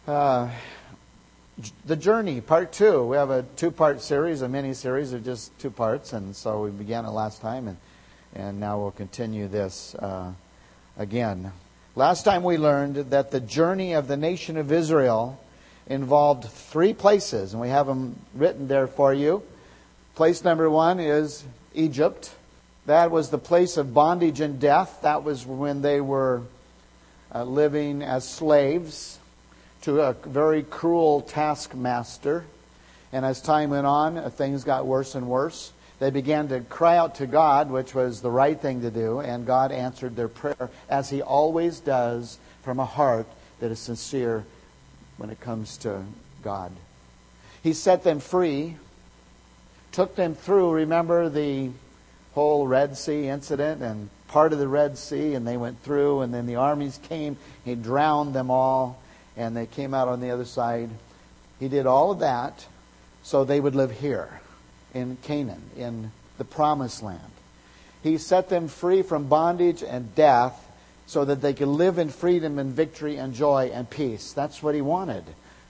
The Journey, Part 2. We have a two-part series, a mini-series of just 2 parts, and so we began it last time, and now we'll continue this again. Last time we learned that the journey of the nation of Israel involved 3 places, and we have them written there for you. Place number 1 is Egypt. That was the place of bondage and death. That was when they were living as slaves to a very cruel taskmaster. And as time went on, things got worse and worse. They began to cry out to God, which was the right thing to do, and God answered their prayer, as He always does, from a heart that is sincere when it comes to God. He set them free, took them through, remember the whole Red Sea incident and part of the Red Sea, and they went through, and then the armies came, He drowned them all, and they came out on the other side. He did all of that so they would live here in Canaan, in the Promised Land. He set them free from bondage and death so that they could live in freedom and victory and joy and peace. That's what He wanted.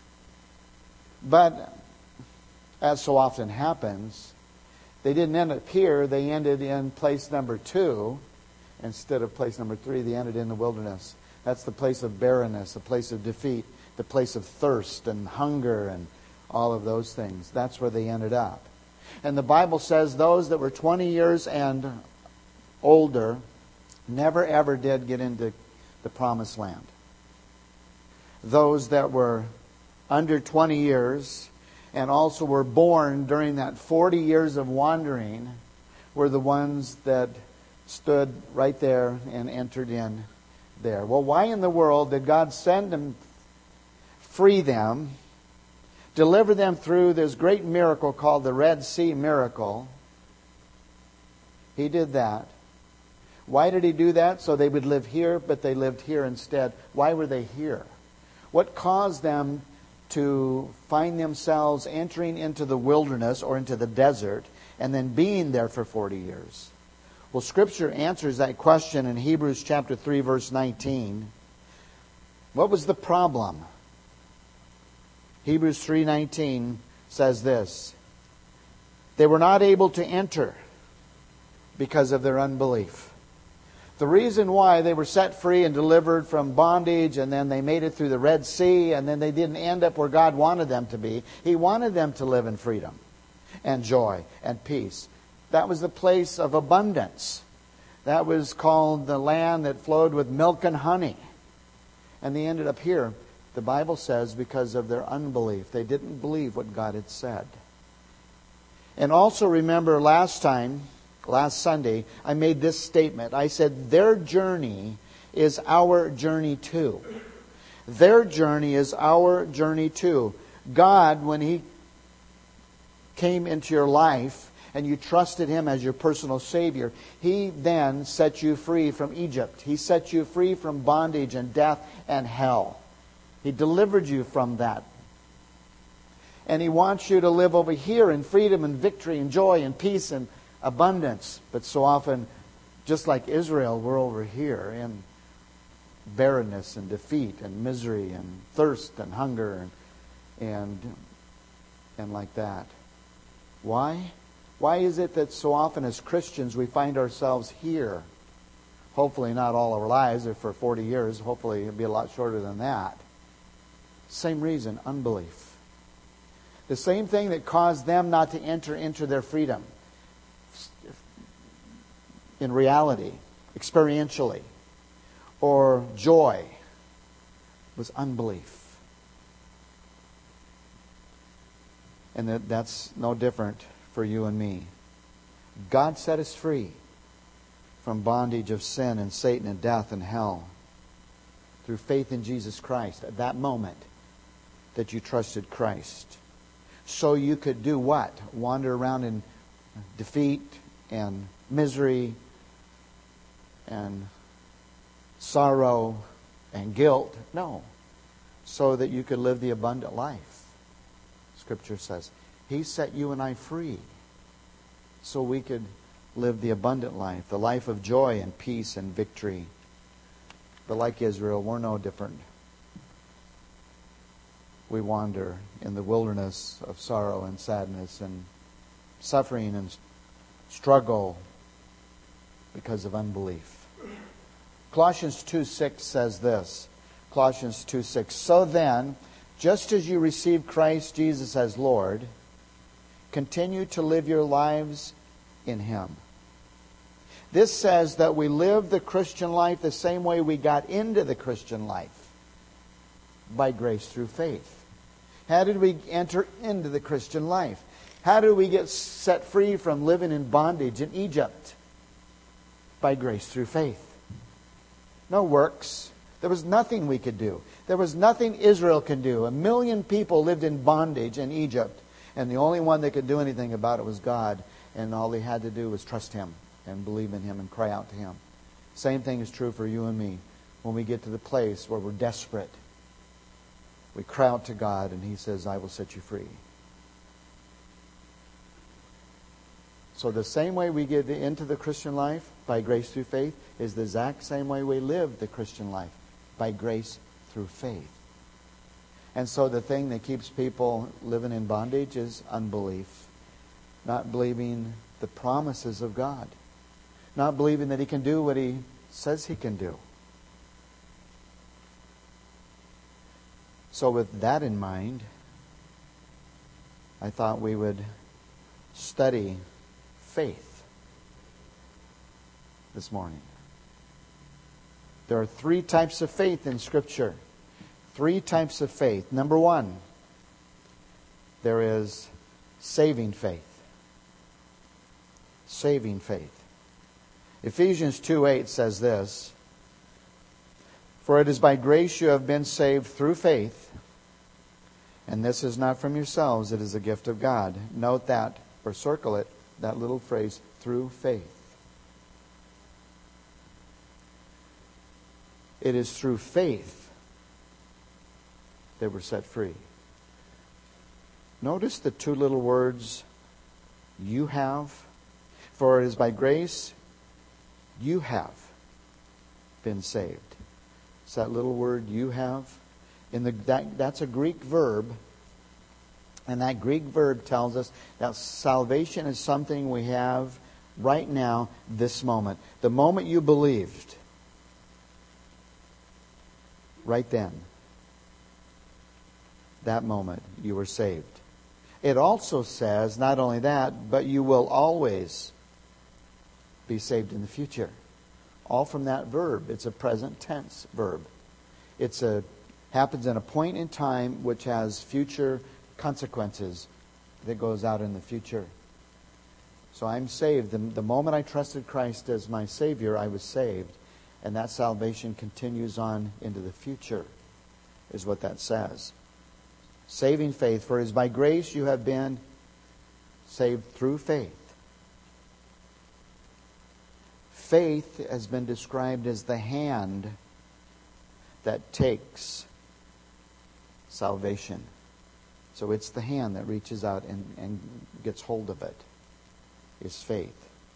But, as so often happens, they didn't end up here. They ended in place number 2 instead of place number 3. They ended in the wilderness. That's the place of barrenness, the place of defeat, the place of thirst and hunger and all of those things. That's where they ended up. And the Bible says those that were 20 years and older never ever did get into the Promised Land. Those that were under 20 years and also were born during that 40 years of wandering were the ones that stood right there and entered in there. Well, why in the world did God send them, free them, deliver them through this great miracle called the Red Sea miracle? He did that. Why did He do that? So they would live here, but they lived here instead. Why were they here? What caused them to find themselves entering into the wilderness or into the desert and then being there for 40 years? Well, Scripture answers that question in Hebrews chapter 3, verse 19. What was the problem? Hebrews 3:19 says this: they were not able to enter because of their unbelief. The reason why they were set free and delivered from bondage, and then they made it through the Red Sea, and then they didn't end up where God wanted them to be. He wanted them to live in freedom and joy and peace. That was the place of abundance. That was called the land that flowed with milk and honey. And they ended up here, the Bible says, because of their unbelief. They didn't believe what God had said. And also remember last Sunday, I made this statement. I said, their journey is our journey too. Their journey is our journey too. God, when He came into your life and you trusted Him as your personal Savior, He then set you free from Egypt. He set you free from bondage and death and hell. He delivered you from that. And He wants you to live over here in freedom and victory and joy and peace and abundance. But so often, just like Israel, we're over here in barrenness and defeat and misery and thirst and hunger and like that. Why? Why is it that so often as Christians we find ourselves here? Hopefully not all our lives, or for 40 years. Hopefully it'll be a lot shorter than that. Same reason, unbelief. The same thing that caused them not to enter into their freedom. In reality, experientially, or joy, was unbelief. And that's no different for you and me. God set us free from bondage of sin and Satan and death and hell through faith in Jesus Christ at that moment that you trusted Christ. So you could do what? Wander around in defeat and misery and sorrow and guilt? No. So that you could live the abundant life. Scripture says He set you and I free so we could live the abundant life, the life of joy and peace and victory. But like Israel, we're no different. we wander in the wilderness of sorrow and sadness and suffering and struggle because of unbelief. Colossians 2:6 says this. Colossians 2:6. So then, just as you received Christ Jesus as Lord, continue to live your lives in Him. This says that we live the Christian life the same way we got into the Christian life. By grace through faith. How did we enter into the Christian life? How did we get set free from living in bondage in Egypt? By grace through faith. No works. There was nothing we could do. There was nothing Israel could do. 1 million people lived in bondage in Egypt. And the only one that could do anything about it was God. And all they had to do was trust Him and believe in Him and cry out to Him. Same thing is true for you and me. When we get to the place where we're desperate, we cry out to God and He says, I will set you free. So the same way we get into the Christian life, by grace through faith, is the exact same way we live the Christian life, by grace through faith. And so the thing that keeps people living in bondage is unbelief. Not believing the promises of God. Not believing that He can do what He says He can do. So with that in mind, I thought we would study faith this morning. There are 3 types of faith in Scripture. 3 types of faith. Number 1, there is saving faith. Saving faith. Ephesians 2:8 says this, for it is by grace you have been saved through faith, and this is not from yourselves, it is a gift of God. Note that, or circle it, that little phrase, through faith. It is through faith that we're set free. Notice the 2 little words, you have. For it is by grace you have been saved. It's that little word, you have. That's a Greek verb. And that Greek verb tells us that salvation is something we have right now, this moment. The moment you believed, right then, that moment, you were saved. It also says, not only that, but you will always be saved in the future. All from that verb. It's a present tense verb. Happens in a point in time which has future consequences that goes out in the future. So I'm saved. The moment I trusted Christ as my Savior, I was saved. And that salvation continues on into the future, is what that says. Saving faith, for it is by grace you have been saved through faith. Faith has been described as the hand that takes salvation. So it's the hand that reaches out and gets hold of it, is faith.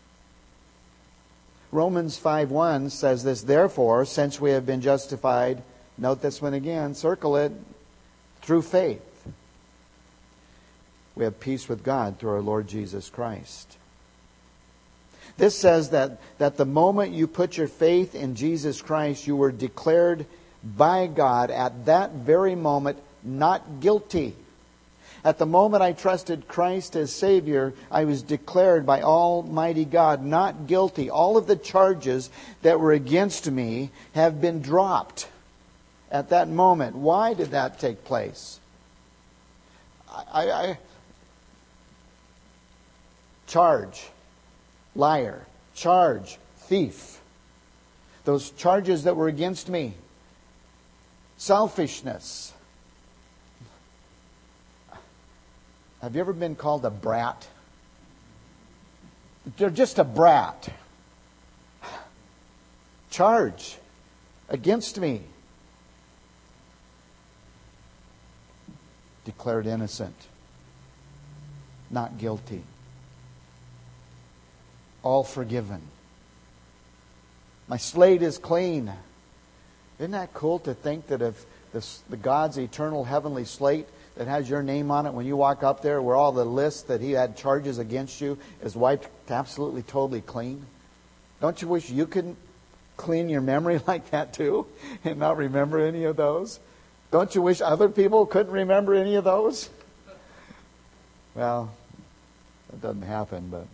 Romans 5:1 says this, therefore, since we have been justified, note this one again, circle it, through faith, we have peace with God through our Lord Jesus Christ. This says that the moment you put your faith in Jesus Christ, you were declared by God at that very moment not guilty. At the moment I trusted Christ as Savior, I was declared by Almighty God not guilty. All of the charges that were against me have been dropped at that moment. Why did that take place? Charge, liar. Charge, thief. Those charges that were against me. Selfishness. Have you ever been called a brat? They're just a brat. Charge against me. Declared innocent. Not guilty. All forgiven. My slate is clean. Isn't that cool to think that if the God's eternal heavenly slate that has your name on it when you walk up there, where all the lists that He had charges against you is wiped absolutely, totally clean? Don't you wish you could clean your memory like that too and not remember any of those? Don't you wish other people couldn't remember any of those? Well, that doesn't happen, but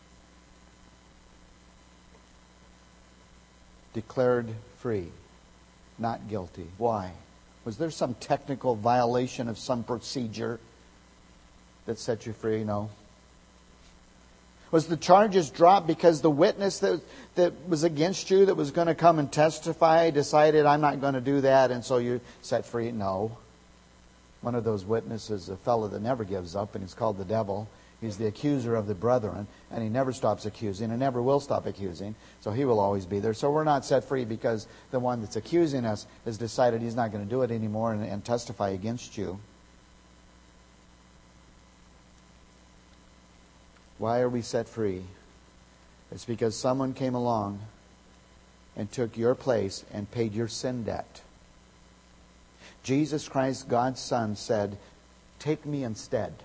declared free, not guilty. Why? Was there some technical violation of some procedure that set you free? No. Was the charges dropped because the witness that was against you, that was going to come and testify, decided, I'm not going to do that, and so you're set free? No. One of those witnesses, a fellow that never gives up, and he's called the devil. He's the accuser of the brethren, and he never stops accusing and never will stop accusing, so he will always be there. So we're not set free because the one that's accusing us has decided he's not going to do it anymore and testify against you. Why are we set free? It's because someone came along and took your place and paid your sin debt. Jesus Christ, God's Son, said, take me instead.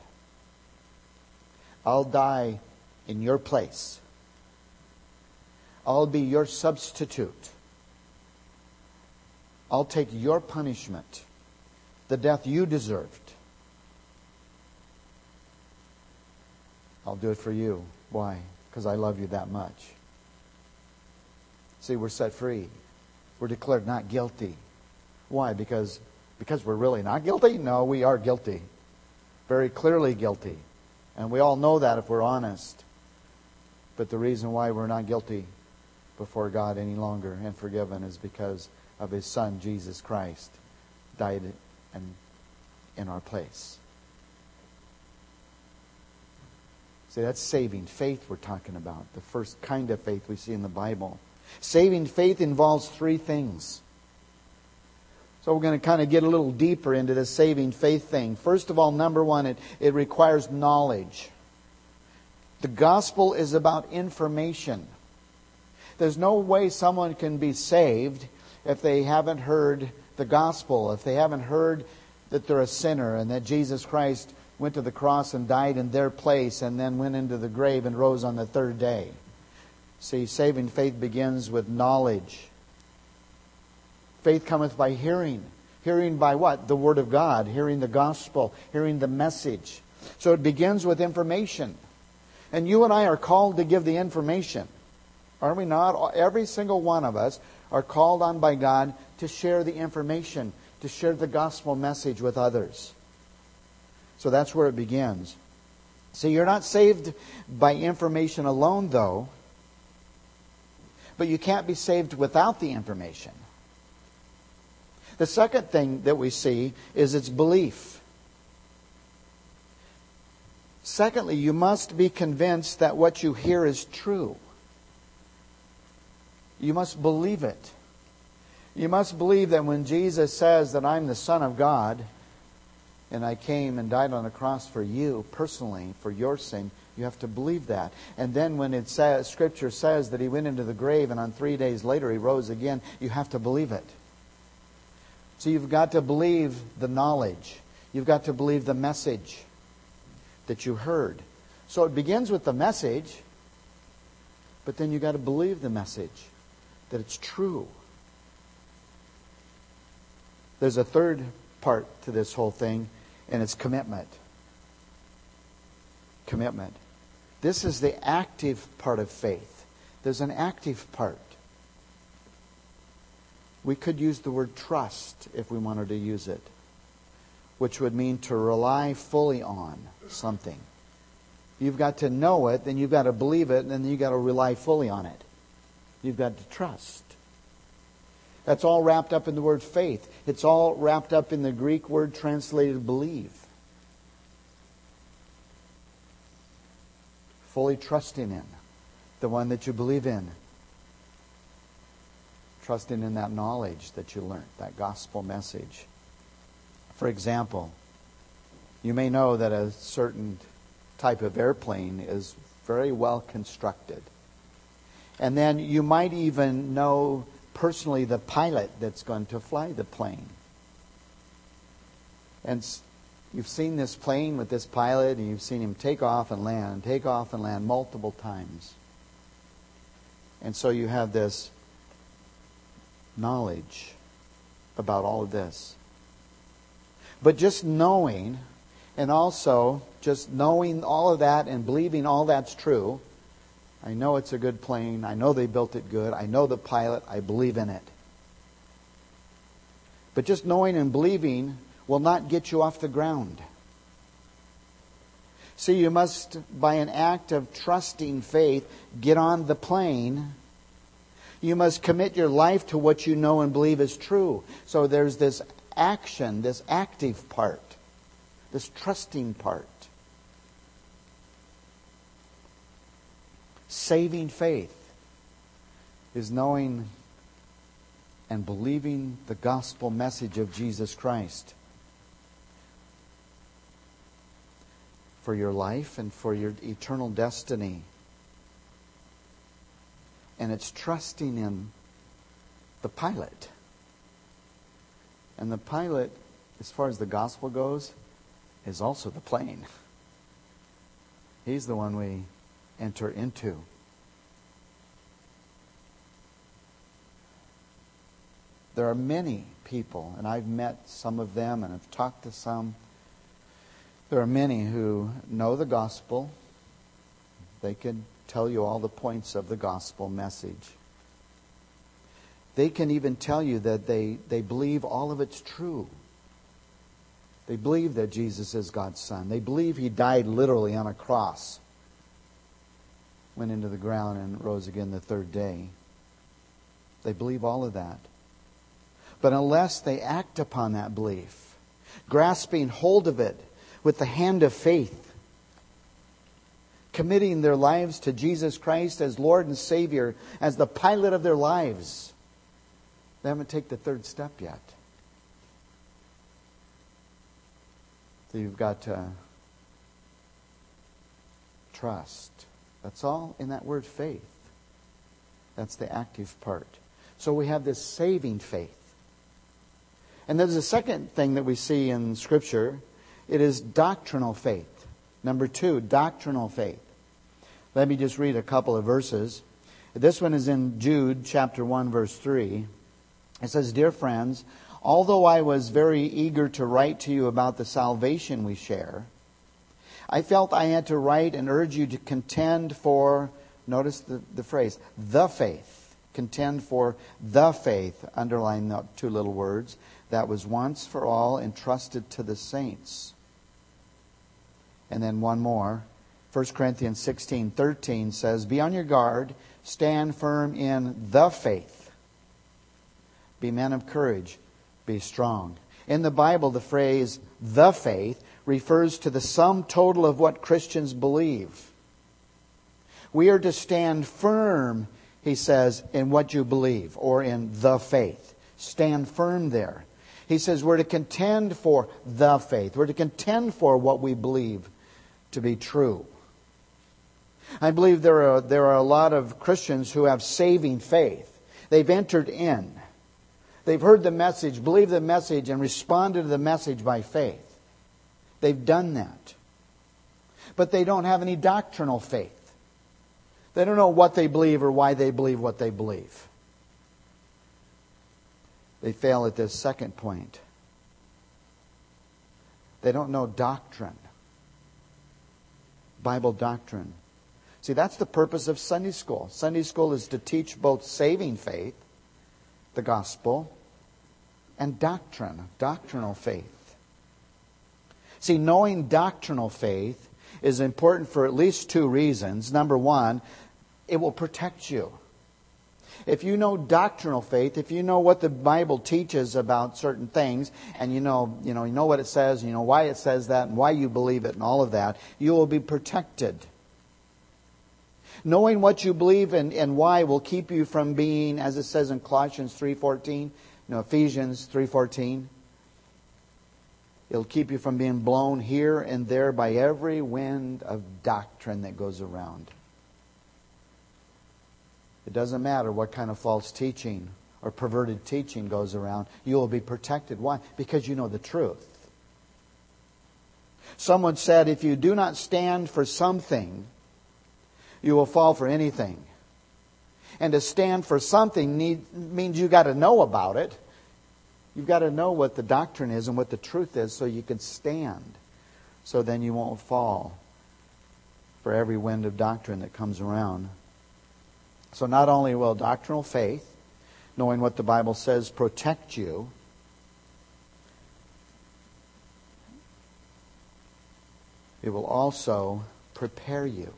I'll die in your place. I'll be your substitute. I'll take your punishment, the death you deserved. I'll do it for you. Why? Because I love you that much. See, we're set free. We're declared not guilty. Why? Because we're really not guilty? No, we are guilty. Very clearly guilty. And we all know that if we're honest. But the reason why we're not guilty before God any longer and forgiven is because of His Son, Jesus Christ, died in our place. See, that's saving faith we're talking about. The first kind of faith we see in the Bible. Saving faith involves three things. So we're going to kind of get a little deeper into the saving faith thing. First of all, number one, it requires knowledge. The gospel is about information. There's no way someone can be saved if they haven't heard the gospel, if they haven't heard that they're a sinner and that Jesus Christ went to the cross and died in their place and then went into the grave and rose on the third day. See, saving faith begins with knowledge. Faith cometh by hearing. Hearing by what? The Word of God. Hearing the gospel. Hearing the message. So it begins with information. And you and I are called to give the information. Are we not? Every single one of us are called on by God to share the information, to share the gospel message with others. So that's where it begins. See, you're not saved by information alone, though. But you can't be saved without the information. The second thing that we see is its belief. Secondly, you must be convinced that what you hear is true. You must believe it. You must believe that when Jesus says that I'm the Son of God and I came and died on the cross for you personally, for your sin, you have to believe that. And then when it says, Scripture says that He went into the grave and on 3 days later He rose again, you have to believe it. So you've got to believe the knowledge. You've got to believe the message that you heard. So it begins with the message, but then you've got to believe the message, that it's true. There's a third part to this whole thing, and it's commitment. Commitment. This is the active part of faith. There's an active part. We could use the word trust if we wanted to use it, which would mean to rely fully on something. You've got to know it, then you've got to believe it, and then you've got to rely fully on it. You've got to trust. That's all wrapped up in the word faith. It's all wrapped up in the Greek word translated believe. Fully trusting in the one that you believe in. Trusting in that knowledge that you learned, that gospel message. For example, you may know that a certain type of airplane is very well constructed. And then you might even know personally the pilot that's going to fly the plane. And you've seen this plane with this pilot, and you've seen him take off and land multiple times. And so you have this knowledge about all of this. But just knowing, and also just knowing all of that and believing all that's true, I know it's a good plane, I know they built it good, I know the pilot, I believe in it. But just knowing and believing will not get you off the ground. See, you must, by an act of trusting faith, get on the plane. You must commit your life to what you know and believe is true. So there's this action, this active part, this trusting part. Saving faith is knowing and believing the gospel message of Jesus Christ for your life and for your eternal destiny. And it's trusting in the pilot. And the pilot, as far as the gospel goes, is also the plane. He's the one we enter into. There are many people, and I've met some of them and have talked to some. There are many who know the gospel. They can tell you all the points of the gospel message. They can even tell you that they believe all of it's true. They believe that Jesus is God's Son. They believe He died literally on a cross, went into the ground and rose again the third day. They believe all of that. But unless they act upon that belief, grasping hold of it with the hand of faith, committing their lives to Jesus Christ as Lord and Savior, as the pilot of their lives, they haven't taken the third step yet. So you've got to trust. That's all in that word faith. That's the active part. So we have this saving faith. And there's a second thing that we see in Scripture. It is doctrinal faith. Number 2, doctrinal faith. Let me just read a couple of verses. This one is in Jude chapter 1 verse 3. It says, "Dear friends, although I was very eager to write to you about the salvation we share, I felt I had to write and urge you to contend for," notice the phrase, "the faith." Contend for the faith, underline the two little words, "that was once for all entrusted to the saints." And then one more. 1 Corinthians 16:13 says, "Be on your guard, stand firm in the faith. Be men of courage, be strong." In the Bible, the phrase "the faith" refers to the sum total of what Christians believe. We are to stand firm, he says, in what you believe, or in the faith. Stand firm there. He says we're to contend for the faith. We're to contend for what we believe to be true. I believe there are a lot of Christians who have saving faith. They've entered in. They've heard the message, believed the message, and responded to the message by faith. They've done that. But they don't have any doctrinal faith. They don't know what they believe or why they believe what they believe. They fail at this second point. They don't know doctrine. Bible doctrine. See, that's the purpose of Sunday school. Sunday school is to teach both saving faith, the gospel, and doctrine, doctrinal faith. See, knowing doctrinal faith is important for at least 2 reasons. Number 1, it will protect you. If you know doctrinal faith, if you know what the Bible teaches about certain things, and you know what it says, you know why it says that, and why you believe it, and all of that, you will be protected. Knowing what you believe and why will keep you from being, as it says in Colossians 3:14, Ephesians 3:14, it'll keep you from being blown here and there by every wind of doctrine that goes around. It doesn't matter what kind of false teaching or perverted teaching goes around. You will be protected. Why? Because you know the truth. Someone said, if you do not stand for something, you will fall for anything. And to stand for something means you've got to know about it. You've got to know what the doctrine is and what the truth is so you can stand. So then you won't fall for every wind of doctrine that comes around. So not only will doctrinal faith, knowing what the Bible says, protect you, it will also prepare you.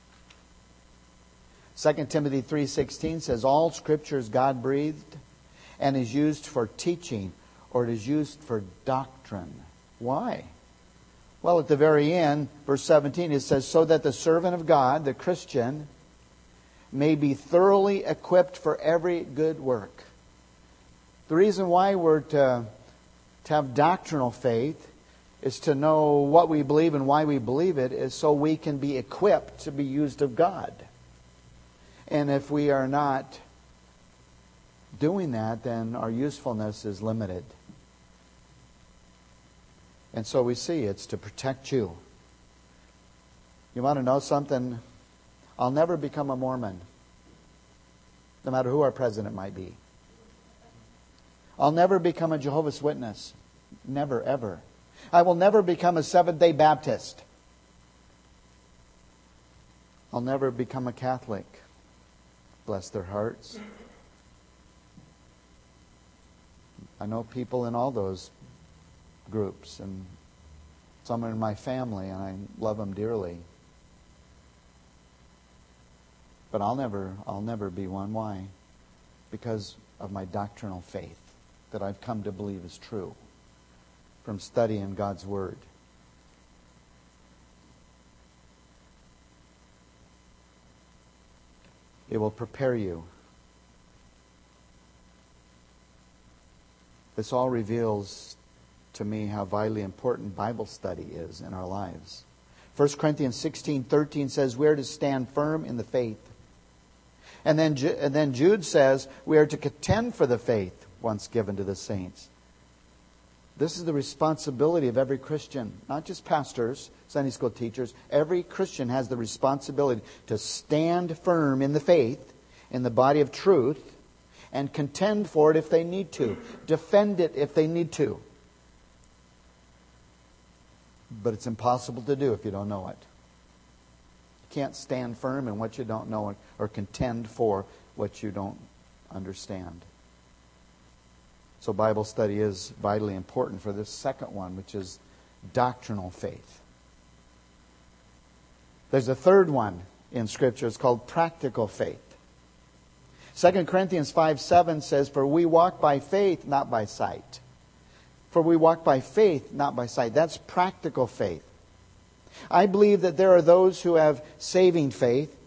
2 Timothy 3:16 says, all Scripture is God-breathed and is used for teaching, or it is used for doctrine. Why? Well, at the very end, verse 17, it says, so that the servant of God, the Christian, may be thoroughly equipped for every good work. The reason why we're to have doctrinal faith is to know what we believe and why we believe it, is so we can be equipped to be used of God. And if we are not doing that, then our usefulness is limited. And so we see it's to protect you. You want to know something? I'll never become a Mormon, no matter who our president might be. I'll never become a Jehovah's Witness. Never, ever. I will never become a Seventh-day Baptist. I'll never become a Catholic. Bless their hearts. I know people in all those groups, and some are in my family, and I love them dearly. But I'll never be one. Why? Because of my doctrinal faith that I've come to believe is true from studying God's Word. It will prepare you. This all reveals to me how vitally important Bible study is in our lives. 1 Corinthians 16:13 says we are to stand firm in the faith. And then Jude says we are to contend for the faith once given to the saints. This is the responsibility of every Christian, not just pastors, Sunday school teachers. Every Christian has the responsibility to stand firm in the faith, in the body of truth, and contend for it if they need to. Defend it if they need to. But it's impossible to do if you don't know it. You can't stand firm in what you don't know or contend for what you don't understand. So Bible study is vitally important for this second one, which is doctrinal faith. There's a third one in Scripture. It's called practical faith. 2 Corinthians 5:7 says, for we walk by faith, not by sight. For we walk by faith, not by sight. That's practical faith. I believe that there are those who have saving faith,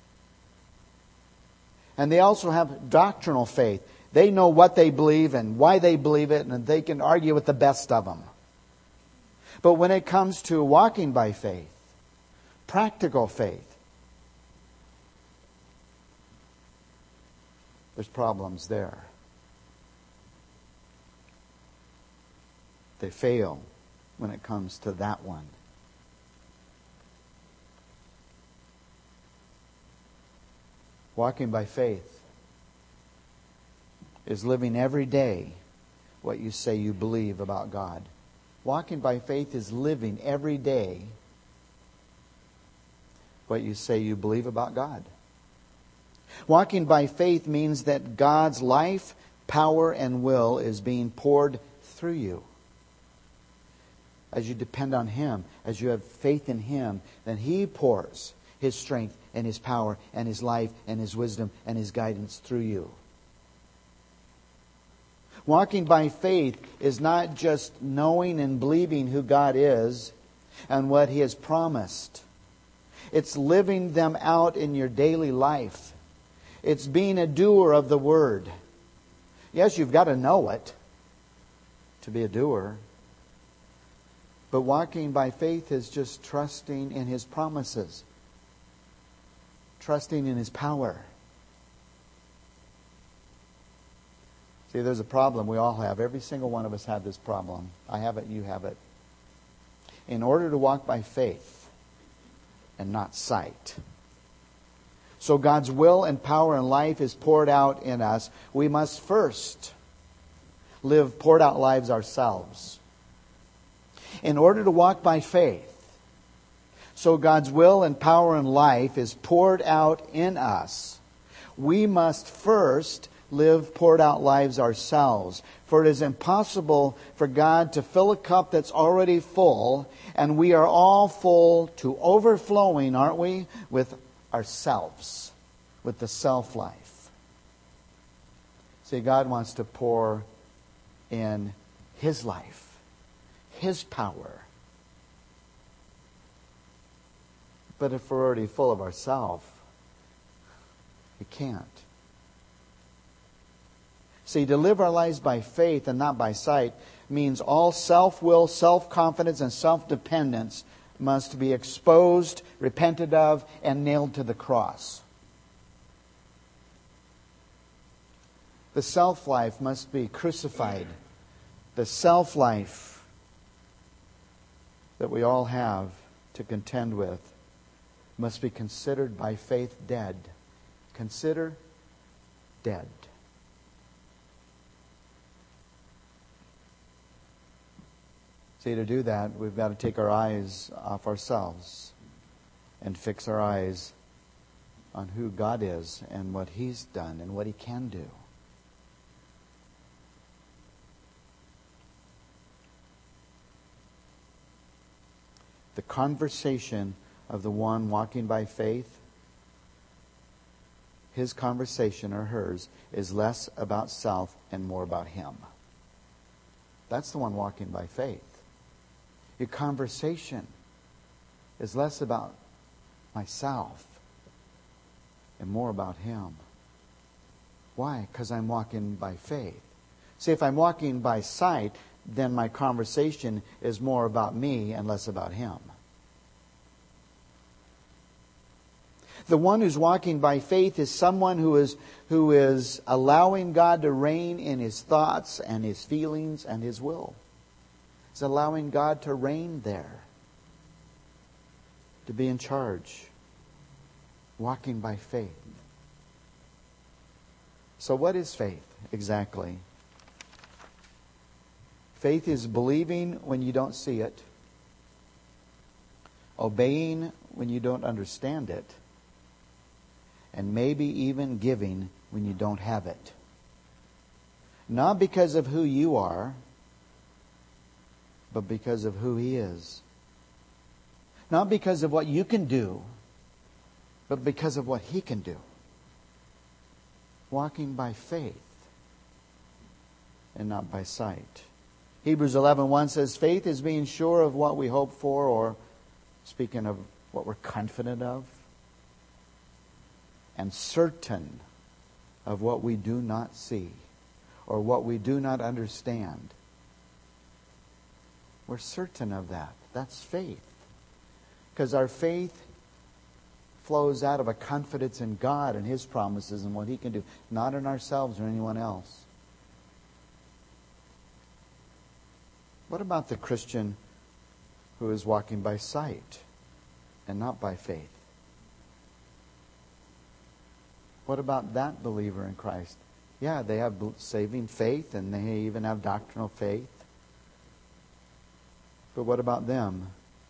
and they also have doctrinal faith. They know what they believe and why they believe it, and they can argue with the best of them. But when it comes to walking by faith, practical faith, there's problems there. They fail when it comes to that one. Walking by faith is living every day what you say you believe about God. Walking by faith is living every day what you say you believe about God. Walking by faith means that God's life, power, and will is being poured through you. As you depend on Him, as you have faith in Him, then He pours His strength and His power and His life and His wisdom and His guidance through you. Walking by faith is not just knowing and believing who God is and what He has promised. It's living them out in your daily life. It's being a doer of the Word. Yes, you've got to know it to be a doer. But walking by faith is just trusting in His promises. Trusting in His power. See, there's a problem we all have. Every single one of us have this problem. I have it, you have it. in order to walk by faith and not sight. So God's will and power and life is poured out in us. We must first live poured out lives ourselves. In order to walk by faith, so God's will and power and life is poured out in us, we must first live poured out lives ourselves. For it is impossible for God to fill a cup that's already full, and we are all full to overflowing, aren't we, with ourselves, with the self-life. See, God wants to pour in His life, His power. But if we're already full of ourselves, we can't. See, to live our lives by faith and not by sight means all self-will, self-confidence, and self-dependence must be exposed, repented of, and nailed to the cross. The self-life must be crucified. The self-life that we all have to contend with must be considered by faith dead. Consider dead. See, to do that, we've got to take our eyes off ourselves and fix our eyes on who God is and what He's done and what He can do. The conversation of the one walking by faith, his conversation or hers is less about self and more about Him. That's the one walking by faith. Your conversation is less about myself and more about Him. Why? Because I'm walking by faith. See, if I'm walking by sight, then my conversation is more about me and less about Him. The one who's walking by faith is someone who is allowing God to reign in his thoughts and his feelings and his will. He's allowing God to reign there, to be in charge, walking by faith. So what is faith exactly? Faith is believing when you don't see it, obeying when you don't understand it, and maybe even giving when you don't have it. Not because of who you are, but because of who He is. Not because of what you can do, but because of what He can do. Walking by faith and not by sight. Hebrews 11:1 says, faith is being sure of what we hope for, or speaking of what we're confident of, and certain of what we do not see or what we do not understand. We're certain of that. That's faith. Because our faith flows out of a confidence in God and His promises and what He can do, not in ourselves or anyone else. What about the Christian who is walking by sight and not by faith? What about that believer in Christ? Yeah, they have saving faith and they even have doctrinal faith. But what about them?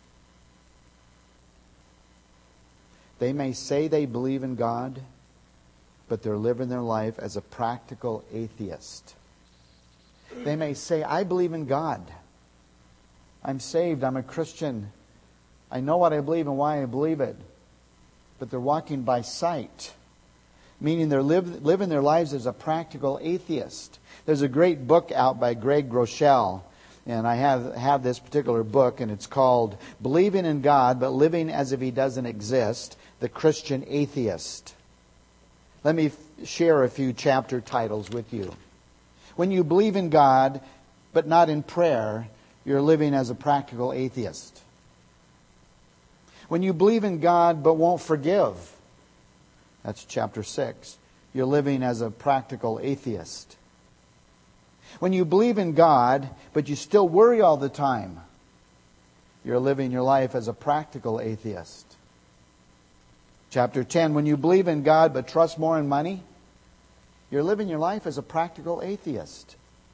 They may say they believe in God, but they're living their life as a practical atheist. They may say, I believe in God. I'm saved. I'm a Christian. I know what I believe and why I believe it. But they're walking by sight, meaning they're living their lives as a practical atheist. There's a great book out by Greg Groeschel, and I have this particular book, and it's called Believing in God but Living as if He Doesn't Exist, The Christian Atheist. Let me share a few chapter titles with you. When you believe in God but not in prayer, you're living as a practical atheist. When you believe in God but won't forgive, that's chapter 6. You're living as a practical atheist. When you believe in God, but you still worry all the time, You're living your life as a practical atheist. Chapter 10, when you believe in God but trust more in money, you're living your life as a practical atheist.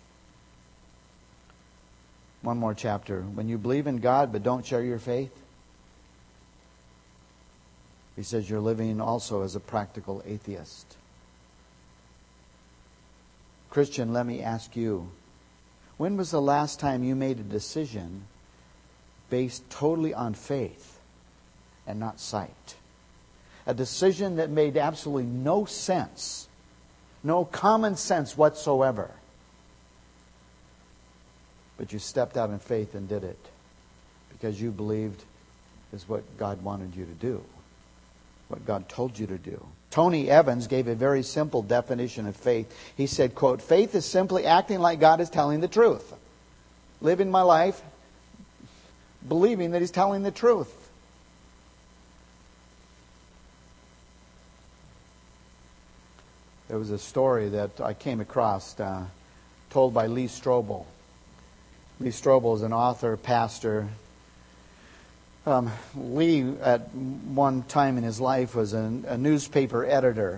One more chapter. When you believe in God but don't share your faith, he says you're living also as a practical atheist. Christian, let me ask you, when was the last time you made a decision based totally on faith and not sight? A decision that made absolutely no sense, no common sense whatsoever. But you stepped out in faith and did it because you believed is what God wanted you to do, what God told you to do. Tony Evans gave a very simple definition of faith. He said, quote, faith is simply acting like God is telling the truth. Living my life believing that He's telling the truth. There was a story that I came across told by Lee Strobel. Lee Strobel is an author, pastor. Lee, at one time in his life, was a newspaper editor.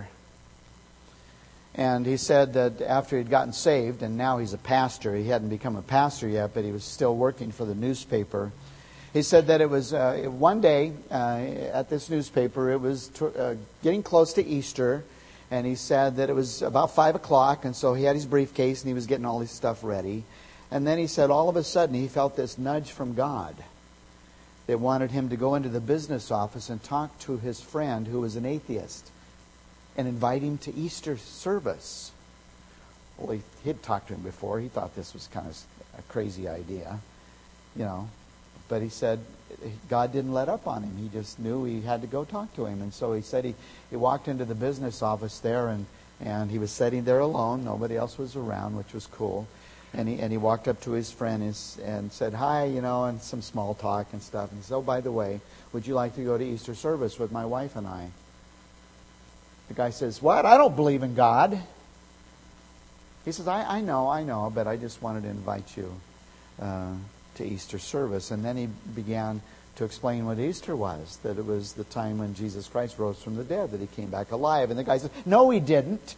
And he said that after he'd gotten saved, and now he's a pastor, he hadn't become a pastor yet, but he was still working for the newspaper. He said that it was one day at this newspaper, it was getting close to Easter, and he said that it was about 5 o'clock, and so he had his briefcase and he was getting all his stuff ready. And then he said all of a sudden he felt this nudge from God. They wanted him to go into the business office and talk to his friend who was an atheist and invite him to Easter service. Well, he'd talked to him before. He thought this was kind of a crazy idea, you know. But he said God didn't let up on him. He just knew he had to go talk to him. And so he said he walked into the business office there, and he was sitting there alone. Nobody else was around, which was cool. And he walked up to his friend and said, hi, you know, and some small talk and stuff. And he said, oh, by the way, would you like to go to Easter service with my wife and I? The guy says, what? I don't believe in God. He says, I know, but I just wanted to invite you to Easter service. And then he began to explain what Easter was, that it was the time when Jesus Christ rose from the dead, that He came back alive. And the guy said, no, He didn't.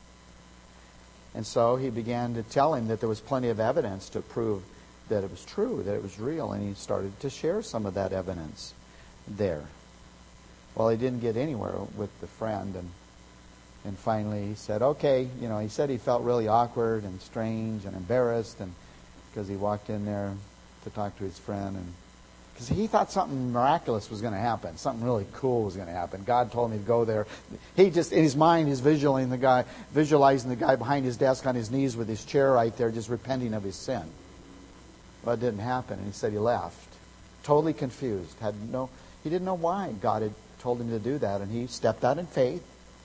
And so he began to tell him that there was plenty of evidence to prove that it was true, that it was real. And he started to share some of that evidence there. Well, he didn't get anywhere with the friend. And finally he said, okay, you know, he said he felt really awkward and strange and embarrassed, and because he walked in there to talk to his friend, and because he thought something miraculous was going to happen, something really cool was going to happen. God told me to go there. He just, in his mind, he's visualizing the guy behind his desk on his knees with his chair right there, just repenting of his sin. Well, it didn't happen, and he said he left, totally confused. He didn't know why God had told him to do that, and he stepped out in faith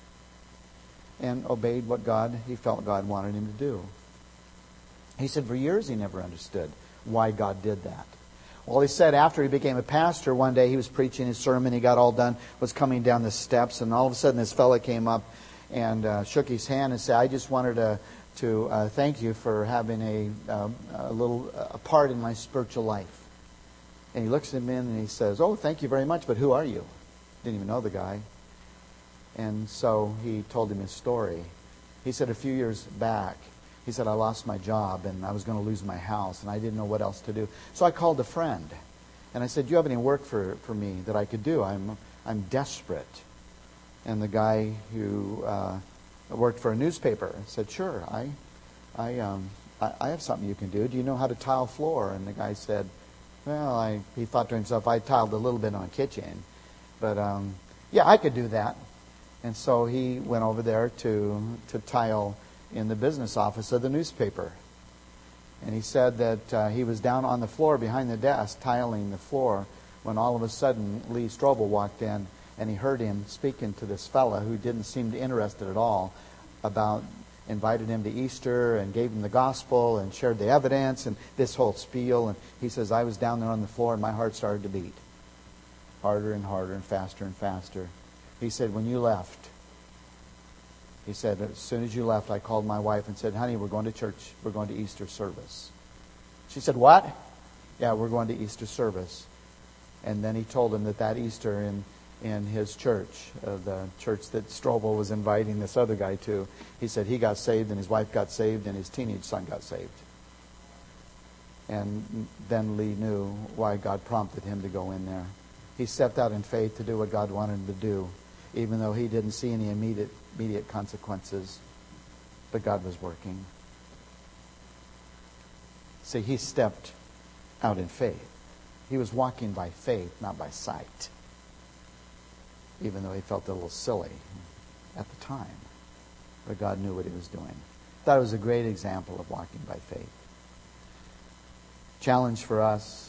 and obeyed what he felt God wanted him to do. He said for years he never understood why God did that. Well, he said after he became a pastor, one day he was preaching his sermon, he got all done, was coming down the steps, and all of a sudden this fella came up and shook his hand and said, I just wanted to thank you for having a part in my spiritual life. And he looks at him and he says, oh, thank you very much, but who are you? Didn't even know the guy. And so he told him his story. He said a few years back, he said, I lost my job and I was going to lose my house and I didn't know what else to do. So I called a friend and I said, do you have any work for me that I could do? I'm desperate. And the guy who worked for a newspaper said, sure, I have something you can do. Do you know how to tile floor? And the guy said, well, he thought to himself, I tiled a little bit on a kitchen. But yeah, I could do that. And so he went over there to tile in the business office of the newspaper. And he said that he was down on the floor behind the desk tiling the floor when all of a sudden Lee Strobel walked in and he heard him speaking to this fella who didn't seem interested at all about invited him to Easter and gave him the gospel and shared the evidence and this whole spiel. And he says, I was down there on the floor and my heart started to beat harder and harder and faster. He said, when you left, he said, as soon as you left, I called my wife and said, honey, we're going to church. We're going to Easter service. She said, what? Yeah, we're going to Easter service. And then he told him that Easter in his church, the church that Strobel was inviting this other guy to, he said he got saved and his wife got saved and his teenage son got saved. And then Lee knew why God prompted him to go in there. He stepped out in faith to do what God wanted him to do, even though he didn't see any immediate consequences. But God was working. See, he stepped out in faith. He was walking by faith, not by sight. Even though he felt a little silly at the time. But God knew what he was doing. Thought it was a great example of walking by faith. Challenge for us.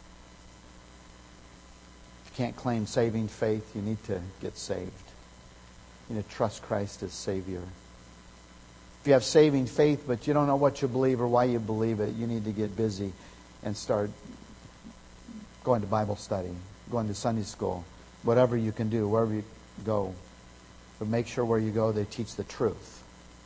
If you can't claim saving faith, you need to get saved. You need to trust Christ as Savior. If you have saving faith, but you don't know what you believe or why you believe it, you need to get busy and start going to Bible study, going to Sunday school, whatever you can do, wherever you go. But make sure where you go, they teach the truth.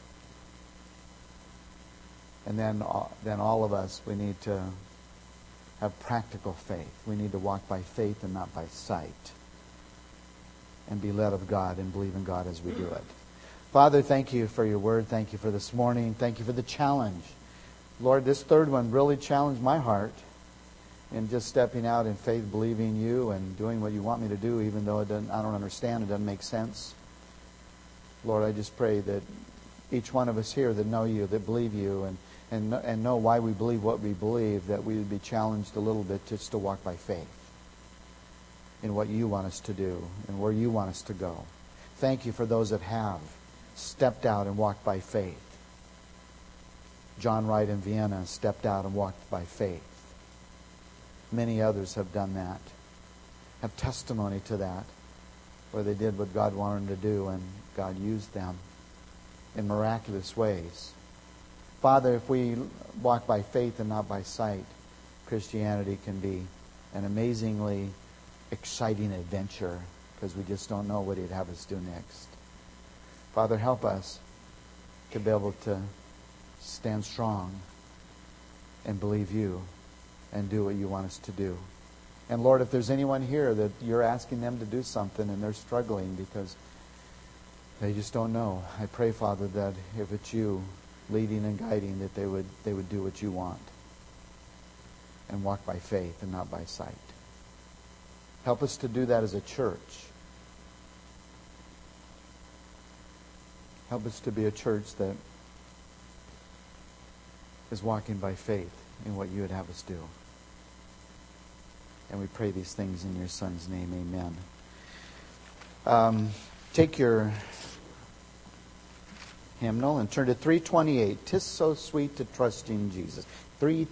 And then all of us, we need to have practical faith. We need to walk by faith and not by sight. And be led of God and believe in God as we do it. Father, thank you for your word. Thank you for this morning. Thank you for the challenge. Lord, this third one really challenged my heart in just stepping out in faith, believing you and doing what you want me to do, even though I don't understand, it doesn't make sense. Lord, I just pray that each one of us here that know you, that believe you, and know why we believe what we believe, that we would be challenged a little bit just to walk by faith in what you want us to do and where you want us to go. Thank you for those that have stepped out and walked by faith. John Wright in Vienna stepped out and walked by faith. Many others have done that, have testimony to that, where they did what God wanted them to do and God used them in miraculous ways. Father, if we walk by faith and not by sight, Christianity can be an amazingly exciting adventure because we just don't know what He'd have us do next. Father, help us to be able to stand strong and believe you and do what you want us to do. And Lord, if there's anyone here that you're asking them to do something and they're struggling because they just don't know, I pray, Father, that if it's you leading and guiding, that they would do what you want and walk by faith and not by sight. Help us to do that as a church. Help us to be a church that is walking by faith in what you would have us do. And we pray these things in your Son's name. Amen. Take your hymnal and turn to 328. 'Tis so sweet to trust in Jesus. 328.